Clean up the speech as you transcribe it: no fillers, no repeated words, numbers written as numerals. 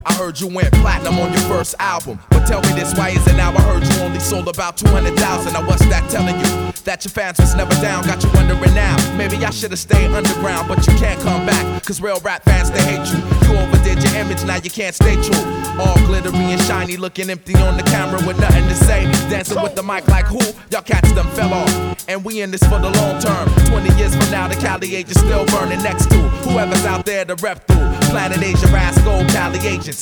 I heard you went platinum on your first album, but tell me this, why is it now I heard you only sold about 200,000? Now what's that telling you? That your fans was never down, got you wondering now. Maybe I should've stayed underground, but you can't come back, cause real rap fans, they hate you. You overdid your image, now you can't stay true. All glittery and shiny, looking empty on the camera with nothing to say. Dancing with the mic like who? Y'all cats them fell off, and we in this for the long term. 20 years from now, the Cali age is still burning next to whoever's out there to rep through. Planet Asia, Rascal, Cali agents.